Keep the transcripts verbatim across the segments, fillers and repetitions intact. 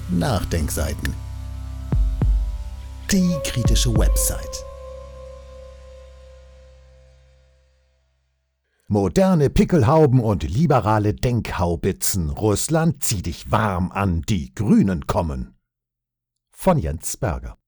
Nachdenkseiten. Die kritische Website. Moderne Pickelhauben und liberale Denkhaubitzen. Russland, zieh dich warm an, die Grünen kommen. Von Jens Berger.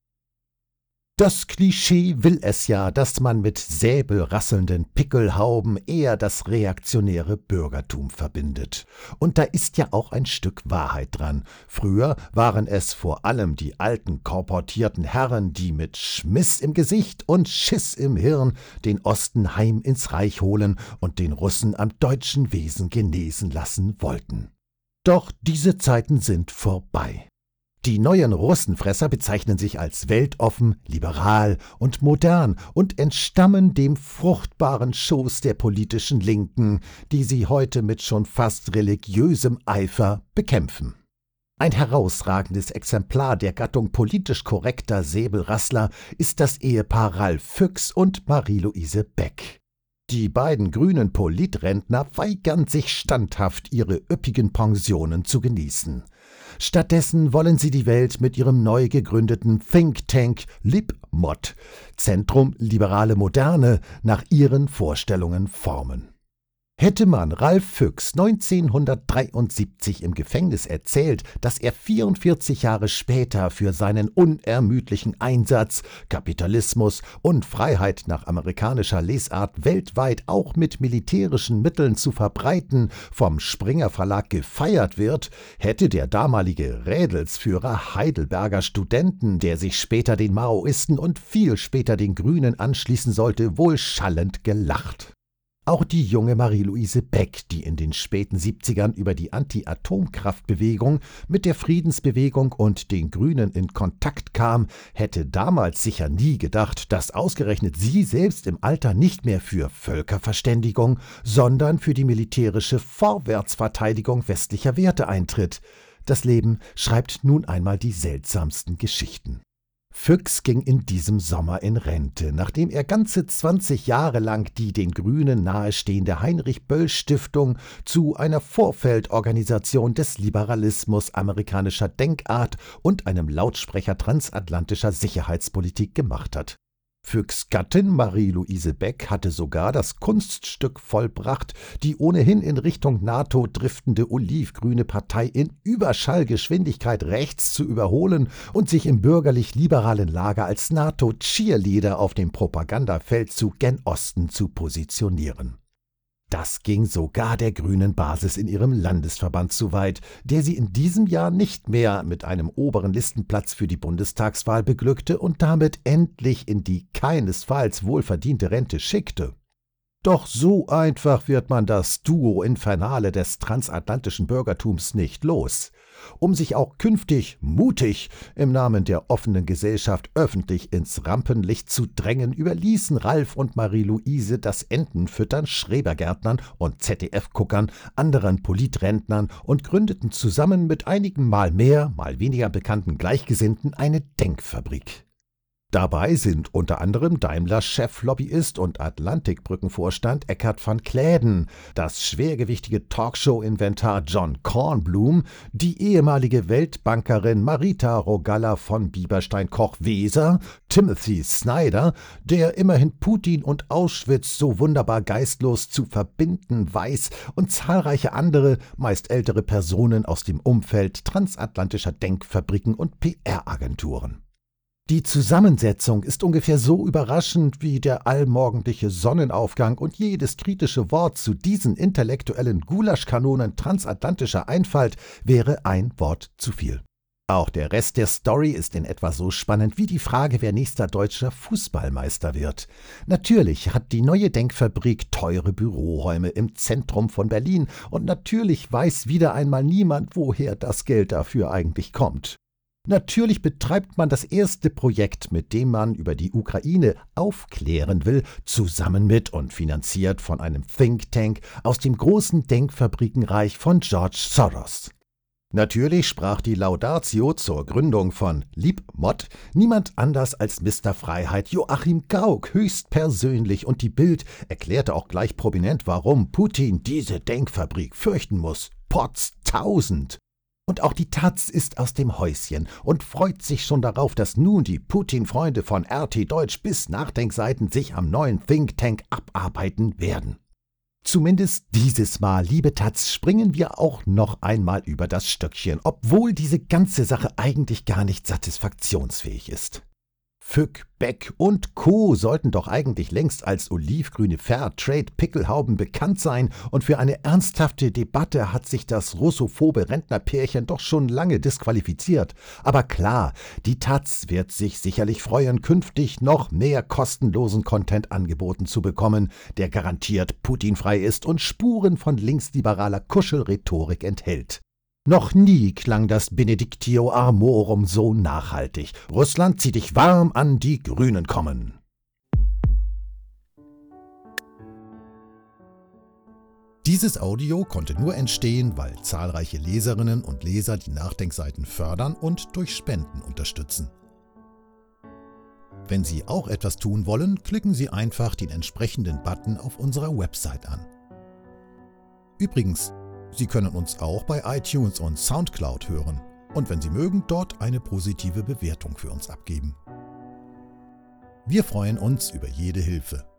Das Klischee will es ja, dass man mit säbelrasselnden Pickelhauben eher das reaktionäre Bürgertum verbindet. Und da ist ja auch ein Stück Wahrheit dran. Früher waren es vor allem die alten korportierten Herren, die mit Schmiss im Gesicht und Schiss im Hirn den Osten heim ins Reich holen und den Russen am deutschen Wesen genesen lassen wollten. Doch diese Zeiten sind vorbei. Die neuen Russenfresser bezeichnen sich als weltoffen, liberal und modern und entstammen dem fruchtbaren Schoß der politischen Linken, die sie heute mit schon fast religiösem Eifer bekämpfen. Ein herausragendes Exemplar der Gattung politisch korrekter Säbelrassler ist das Ehepaar Ralf Füchs und Marie-Louise Beck. Die beiden grünen Politrentner weigern sich standhaft, ihre üppigen Pensionen zu genießen. Stattdessen wollen sie die Welt mit ihrem neu gegründeten Think Tank LibMod, Zentrum Liberale Moderne, nach ihren Vorstellungen formen. Hätte man Ralf Füchs neunzehnhundertdreiundsiebzig im Gefängnis erzählt, dass er vierundvierzig Jahre später für seinen unermüdlichen Einsatz, Kapitalismus und Freiheit nach amerikanischer Lesart weltweit auch mit militärischen Mitteln zu verbreiten, vom Springer Verlag gefeiert wird, hätte der damalige Rädelsführer Heidelberger Studenten, der sich später den Maoisten und viel später den Grünen anschließen sollte, wohl schallend gelacht. Auch die junge Marie-Louise Beck, die in den späten siebzigern über die Anti-Atomkraftbewegung mit der Friedensbewegung und den Grünen in Kontakt kam, hätte damals sicher nie gedacht, dass ausgerechnet sie selbst im Alter nicht mehr für Völkerverständigung, sondern für die militärische Vorwärtsverteidigung westlicher Werte eintritt. Das Leben schreibt nun einmal die seltsamsten Geschichten. Füchs ging in diesem Sommer in Rente, nachdem er ganze zwanzig Jahre lang die den Grünen nahestehende Heinrich-Böll-Stiftung zu einer Vorfeldorganisation des Liberalismus amerikanischer Denkart und einem Lautsprecher transatlantischer Sicherheitspolitik gemacht hat. Füchs' Gattin Marie-Louise Beck hatte sogar das Kunststück vollbracht, die ohnehin in Richtung NATO driftende olivgrüne Partei in Überschallgeschwindigkeit rechts zu überholen und sich im bürgerlich-liberalen Lager als NATO-Cheerleader auf dem Propagandafeldzug gen Osten zu positionieren. Das ging sogar der grünen Basis in ihrem Landesverband zu weit, der sie in diesem Jahr nicht mehr mit einem oberen Listenplatz für die Bundestagswahl beglückte und damit endlich in die keinesfalls wohlverdiente Rente schickte. Doch so einfach wird man das Duo Infernale des transatlantischen Bürgertums nicht los. Um sich auch künftig mutig im Namen der offenen Gesellschaft öffentlich ins Rampenlicht zu drängen, überließen Ralf und Marie-Louise das Entenfüttern Schrebergärtnern und Z D F-Guckern, anderen Politrentnern und gründeten zusammen mit einigen mal mehr, mal weniger bekannten Gleichgesinnten eine Denkfabrik. Dabei sind unter anderem Daimler-Cheflobbyist und Atlantikbrückenvorstand Eckhard van Kläden, das schwergewichtige Talkshow-Inventar John Kornblum, die ehemalige Weltbankerin Marita Rogalla von Bieberstein-Koch-Weser, Timothy Snyder, der immerhin Putin und Auschwitz so wunderbar geistlos zu verbinden weiß, und zahlreiche andere, meist ältere Personen aus dem Umfeld transatlantischer Denkfabriken und P R-Agenturen. Die Zusammensetzung ist ungefähr so überraschend wie der allmorgendliche Sonnenaufgang, und jedes kritische Wort zu diesen intellektuellen Gulaschkanonen transatlantischer Einfalt wäre ein Wort zu viel. Auch der Rest der Story ist in etwa so spannend wie die Frage, wer nächster deutscher Fußballmeister wird. Natürlich hat die neue Denkfabrik teure Büroräume im Zentrum von Berlin, und natürlich weiß wieder einmal niemand, woher das Geld dafür eigentlich kommt. Natürlich betreibt man das erste Projekt, mit dem man über die Ukraine aufklären will, zusammen mit und finanziert von einem Think Tank aus dem großen Denkfabrikenreich von George Soros. Natürlich sprach die Laudatio zur Gründung von LibMod niemand anders als Mister Freiheit Joachim Gauck höchstpersönlich, und die Bild erklärte auch gleich prominent, warum Putin diese Denkfabrik fürchten muss. Potztausend! Und auch die Taz ist aus dem Häuschen und freut sich schon darauf, dass nun die Putin-Freunde von R T Deutsch bis Nachdenkseiten sich am neuen Think Tank abarbeiten werden. Zumindest dieses Mal, liebe Taz, springen wir auch noch einmal über das Stöckchen, obwohl diese ganze Sache eigentlich gar nicht satisfaktionsfähig ist. Fück, Beck und Co. sollten doch eigentlich längst als olivgrüne Fairtrade-Pickelhauben bekannt sein, und für eine ernsthafte Debatte hat sich das russophobe Rentnerpärchen doch schon lange disqualifiziert. Aber klar, die Taz wird sich sicherlich freuen, künftig noch mehr kostenlosen Content angeboten zu bekommen, der garantiert putinfrei ist und Spuren von linksliberaler Kuschelrhetorik enthält. Noch nie klang das Benedictio Armorum so nachhaltig. Russland, zieh dich warm an, die Grünen kommen. Dieses Audio konnte nur entstehen, weil zahlreiche Leserinnen und Leser die Nachdenkseiten fördern und durch Spenden unterstützen. Wenn Sie auch etwas tun wollen, klicken Sie einfach den entsprechenden Button auf unserer Website an. Übrigens, Sie können uns auch bei iTunes und Soundcloud hören und wenn Sie mögen, dort eine positive Bewertung für uns abgeben. Wir freuen uns über jede Hilfe.